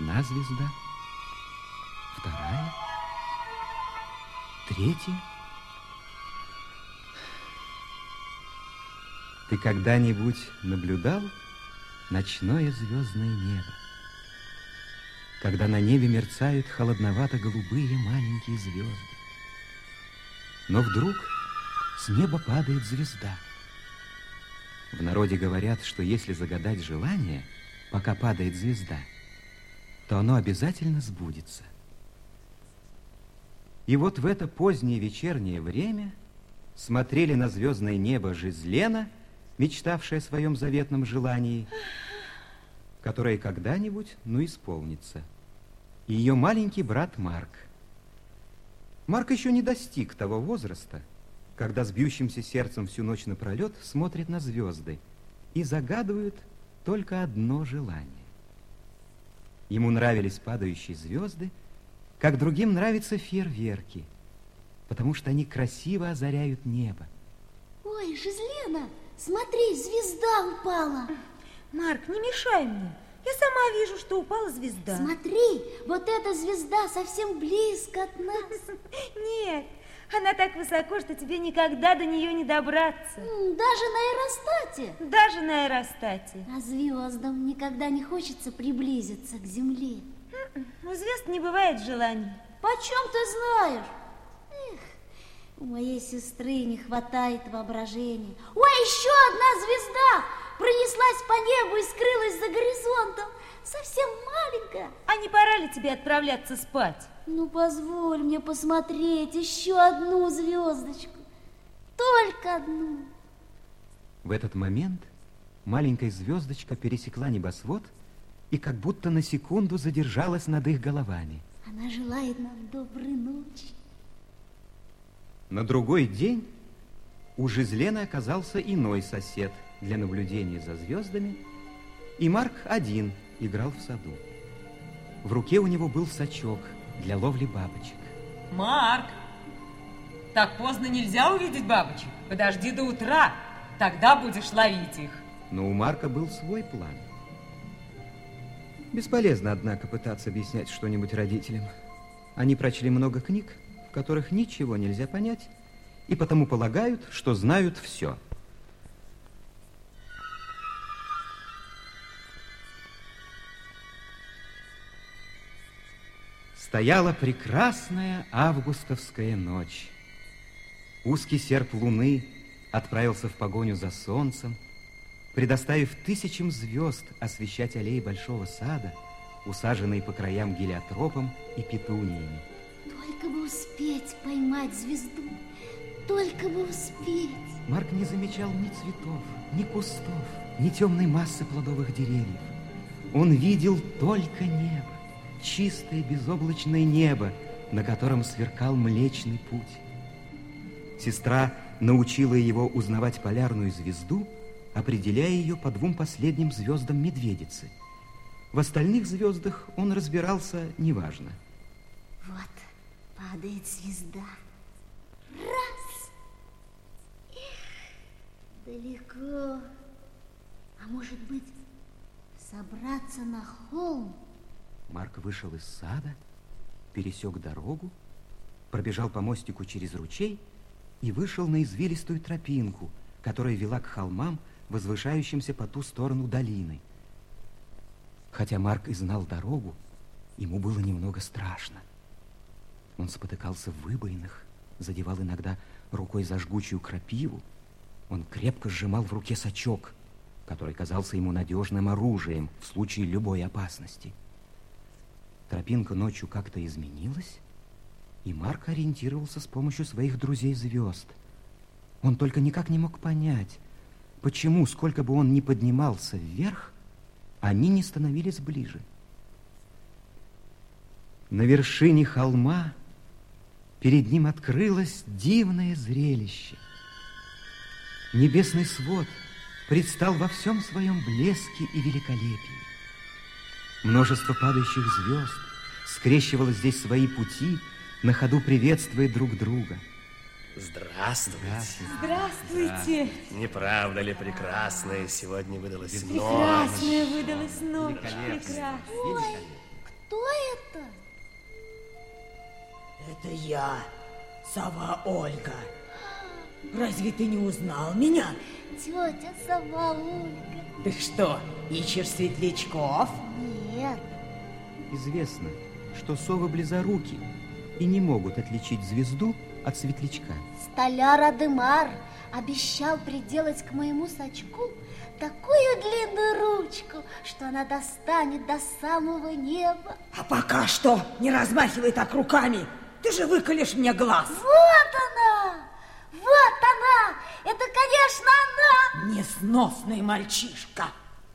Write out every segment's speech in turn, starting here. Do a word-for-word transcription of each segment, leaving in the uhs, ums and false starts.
одна звезда, вторая, третья. Ты когда-нибудь наблюдал ночное звездное небо, когда на небе мерцают холодновато-голубые маленькие звезды? Но вдруг с неба падает звезда. В народе говорят, что если загадать желание, пока падает звезда, то оно обязательно сбудется. И вот в это позднее вечернее время смотрели на звездное небо Жизлена, мечтавшая о своем заветном желании, которое когда-нибудь, ну, исполнится, и ее маленький брат Марк. Марк еще не достиг того возраста, когда с бьющимся сердцем всю ночь напролет смотрит на звезды и загадывает только одно желание. Ему нравились падающие звезды, как другим нравятся фейерверки, потому что они красиво озаряют небо. Ой, Жизлена, смотри, звезда упала. Марк, не мешай мне. Я сама вижу, что упала звезда. Смотри, вот эта звезда совсем близко от нас. Нет, она так высоко, что тебе никогда до нее не добраться. Даже на аэростате? Даже на аэростате. А звездам никогда не хочется приблизиться к Земле. У звезд не бывает желаний. Почем ты знаешь? Эх, у моей сестры не хватает воображения. Ой, еще одна звезда пронеслась по небу и скрылась за горизонтом. Совсем маленькая. А не пора ли тебе отправляться спать? Ну, позволь мне посмотреть еще одну звездочку. Только одну. В этот момент маленькая звездочка пересекла небосвод и как будто на секунду задержалась над их головами. Она желает нам доброй ночи. На другой день у Жизлены оказался иной сосед для наблюдения за звездами, и Марк один играл в саду. В руке у него был сачок для ловли бабочек. Марк, так поздно нельзя увидеть бабочек. Подожди до утра, тогда будешь ловить их. Но у Марка был свой план. Бесполезно, однако, пытаться объяснять что-нибудь родителям. Они прочли много книг, в которых ничего нельзя понять, и потому полагают, что знают все. Стояла прекрасная августовская ночь. Узкий серп луны отправился в погоню за солнцем, предоставив тысячам звезд освещать аллеи большого сада, усаженные по краям гелиотропом и петуниями. Только бы успеть поймать звезду, только бы успеть. Марк не замечал ни цветов, ни кустов, ни темной массы плодовых деревьев. Он видел только небо, чистое безоблачное небо, на котором сверкал Млечный Путь. Сестра научила его узнавать полярную звезду, определяя ее по двум последним звездам Медведицы. В остальных звездах он разбирался неважно. Вот падает звезда. Раз. Эх, далеко. А может быть, собраться на холм? Марк вышел из сада, пересек дорогу, пробежал по мостику через ручей и вышел на извилистую тропинку, которая вела к холмам, возвышающимся по ту сторону долины. Хотя Марк и знал дорогу, ему было немного страшно. Он спотыкался в выбоинах, задевал иногда рукой за жгучую крапиву. Он крепко сжимал в руке сачок, который казался ему надежным оружием в случае любой опасности. Тропинка ночью как-то изменилась, и Марк ориентировался с помощью своих друзей-звезд. Он только никак не мог понять, почему, сколько бы он ни поднимался вверх, они не становились ближе. На вершине холма перед ним открылось дивное зрелище. Небесный свод предстал во всем своем блеске и великолепии. Множество падающих звезд скрещивало здесь свои пути, на ходу приветствуя друг друга. Здравствуйте. Здравствуйте. Не правда ли прекрасная сегодня выдалась ночь? Прекрасная выдалась ночь. Великолепно. Прекрасная. Кто это? Это я, сова Ольга. Разве ты не узнал меня? Тетя сова Ольга. Ты что, ищешь светлячков? Нет. Известно, что совы близоруки и не могут отличить звезду от светлячка. Столяр Адемар обещал приделать к моему сачку такую длинную ручку, что она достанет до самого неба. А пока что не размахивай так руками. Ты же выколешь мне глаз. Вот она! Вот она! Это, конечно, она! Несносный мальчишка.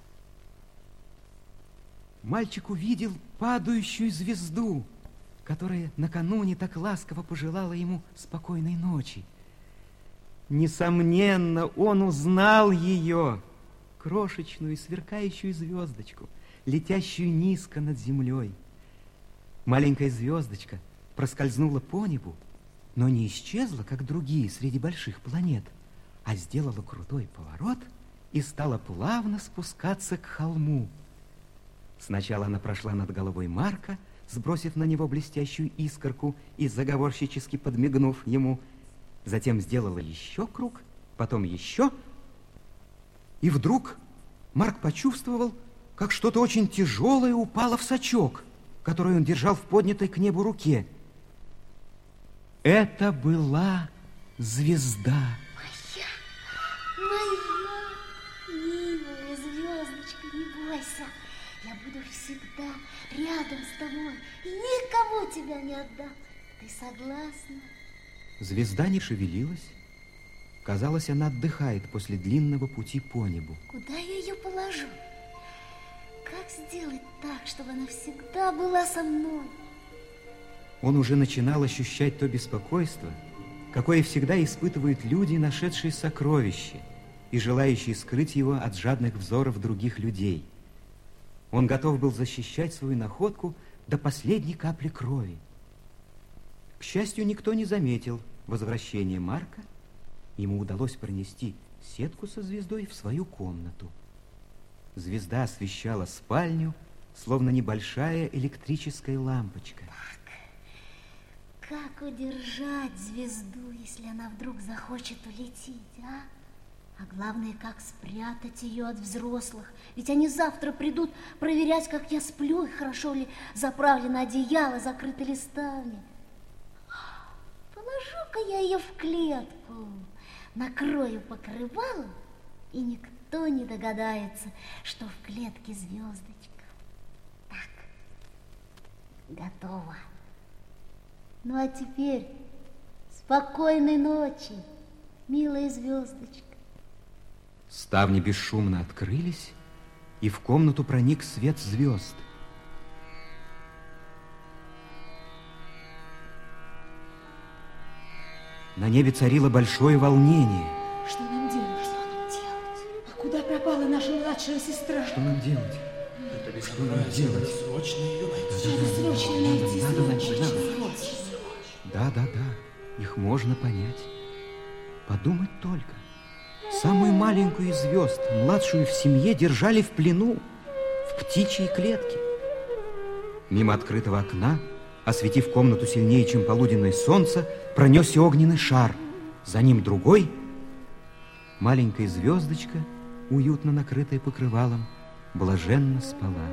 Мальчик увидел падающую звезду, которая накануне так ласково пожелала ему спокойной ночи. Несомненно, он узнал ее, крошечную сверкающую звездочку, летящую низко над землей. Маленькая звездочка проскользнула по небу, но не исчезла, как другие среди больших планет, а сделала крутой поворот и стала плавно спускаться к холму. Сначала она прошла над головой Марка, сбросив на него блестящую искорку и заговорщически подмигнув ему. Затем сделала еще круг, потом еще. И вдруг Марк почувствовал, как что-то очень тяжелое упало в сачок, который он держал в поднятой к небу руке. Это была звезда. Моя, моя милая звездочка, не бойся. Я буду всегда рядом с тобой и никому тебя не отдам. Ты согласна? Звезда не шевелилась. Казалось, она отдыхает после длинного пути по небу. Куда я ее положу? Как сделать так, чтобы она всегда была со мной? Он уже начинал ощущать то беспокойство, какое всегда испытывают люди, нашедшие сокровище и желающие скрыть его от жадных взоров других людей. Он готов был защищать свою находку до последней капли крови. К счастью, никто не заметил возвращения Марка. Ему удалось пронести сетку со звездой в свою комнату. Звезда освещала спальню, словно небольшая электрическая лампочка. Как удержать звезду, если она вдруг захочет улететь, а? А главное, как спрятать ее от взрослых? Ведь они завтра придут проверять, как я сплю, и хорошо ли заправлено одеяло, закрыто ли ставни. Положу-ка я ее в клетку, накрою покрывалом, и никто не догадается, что в клетке звездочка. Так, готово. Ну, а теперь спокойной ночи, милая звездочка. Ставни бесшумно открылись, и в комнату проник свет звезд. На небе царило большое волнение. Что нам делать? Что нам делать? А куда пропала наша младшая сестра? Что нам делать? Это без Что нам делать? Срочно ее найти. Надо срочно найти, Надо, надо, срочно, надо. срочно. Да, да, да, их можно понять. Подумать только. Самую маленькую из звезд, младшую в семье, держали в плену, в птичьей клетке. Мимо открытого окна, осветив комнату сильнее, чем полуденное солнце, пронесся огненный шар. За ним другой. Маленькая звездочка, уютно накрытая покрывалом, блаженно спала.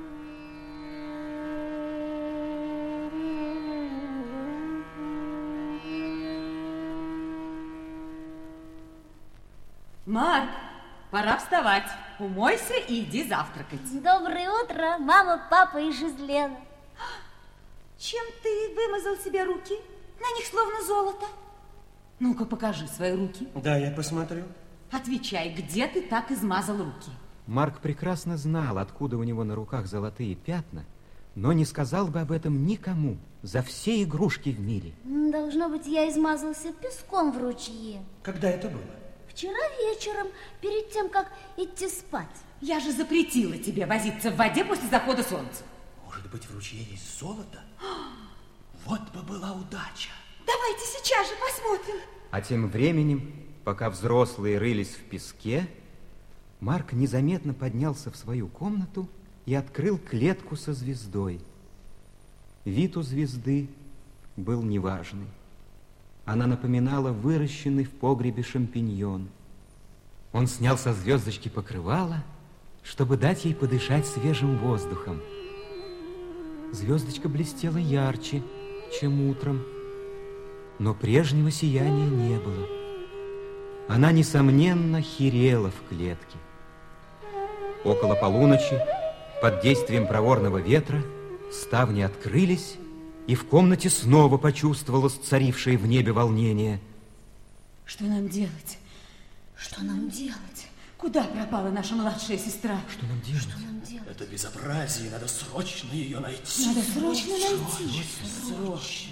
Марк, пора вставать. Умойся и иди завтракать. Доброе утро, мама, папа и Жизлена. Чем ты вымазал себе руки? На них словно золото. Ну-ка, покажи свои руки. Да, я посмотрю. Отвечай, где ты так измазал руки? Марк прекрасно знал, откуда у него на руках золотые пятна, но не сказал бы об этом никому за все игрушки в мире. Должно быть, я измазался песком в ручье. Когда это было? Вчера вечером, перед тем, как идти спать. Я же запретила тебе возиться в воде после захода солнца. Может быть, в ручье есть золото? Вот бы была удача. Давайте сейчас же посмотрим. А тем временем, пока взрослые рылись в песке, Марк незаметно поднялся в свою комнату и открыл клетку со звездой. Вид у звезды был неважный. Она напоминала выращенный в погребе шампиньон. Он снял со звездочки покрывало, чтобы дать ей подышать свежим воздухом. Звездочка блестела ярче, чем утром, но прежнего сияния не было. Она, несомненно, херела в клетке. Около полуночи, под действием проворного ветра, ставни открылись, и в комнате снова почувствовалось царившее в небе волнение. Что нам делать? Что нам делать? Куда пропала наша младшая сестра? Что нам делать? Что нам делать? Это безобразие, надо срочно ее найти. Надо срочно найти. Срочно.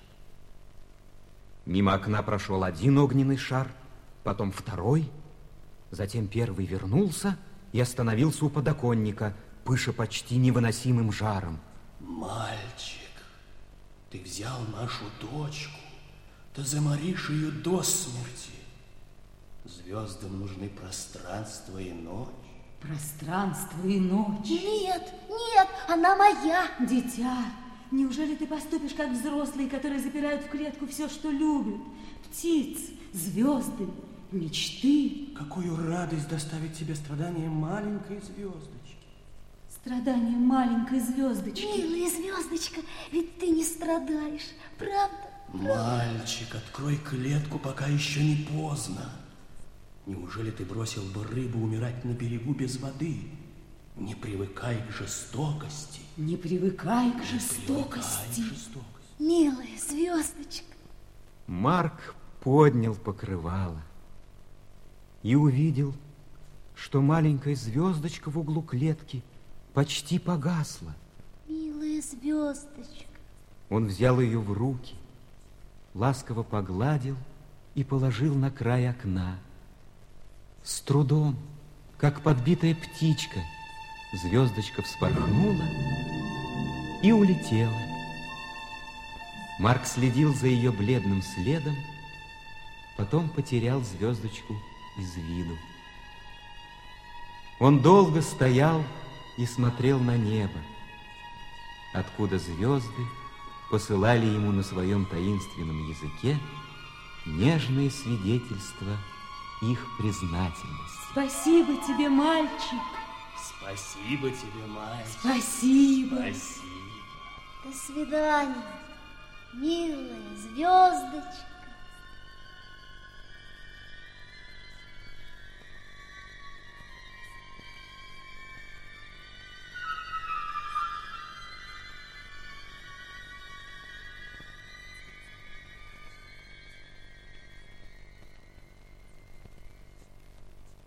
Мимо окна прошел один огненный шар, потом второй, затем первый вернулся и остановился у подоконника, пыша почти невыносимым жаром. Мальчик, ты взял нашу дочку, ты заморишь ее до смерти. Звездам нужны пространство и ночь. Пространство и ночь. Нет, нет, она моя. Дитя, неужели ты поступишь как взрослые, которые запирают в клетку все, что любят? Птиц, звезды, мечты. Какую радость доставить тебе страдания маленькой звездочки. Страдания маленькой звездочки. Милая звездочка, ведь ты не страдаешь, правда? Мальчик, открой клетку, пока еще не поздно. Неужели ты бросил бы рыбу умирать на берегу без воды? Не привыкай к жестокости. Не привыкай к Не жестокости. привыкай к жестокости. Милая звездочка. Марк поднял покрывало и увидел, что маленькая звездочка в углу клетки почти погасла. Милая звездочка. Он взял ее в руки, ласково погладил и положил на край окна. С трудом, как подбитая птичка, звездочка вспорхнула и улетела. Марк следил за ее бледным следом, потом потерял звездочку из виду. Он долго стоял и смотрел на небо, откуда звезды посылали ему на своем таинственном языке нежные свидетельства их признательности. Спасибо тебе, мальчик. Спасибо тебе, мальчик. Спасибо. Спасибо. До свидания, милая звездочка.